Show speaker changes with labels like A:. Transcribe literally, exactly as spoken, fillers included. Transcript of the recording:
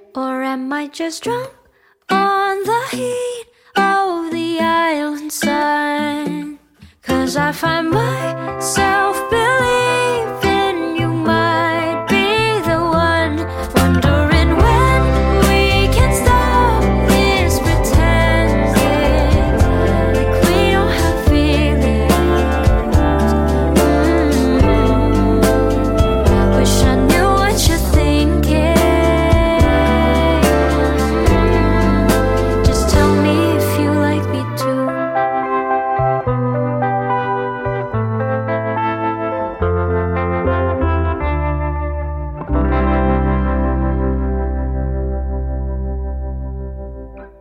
A: Or am I just drunk on the heat of the island sun? 'Cause I find myself believing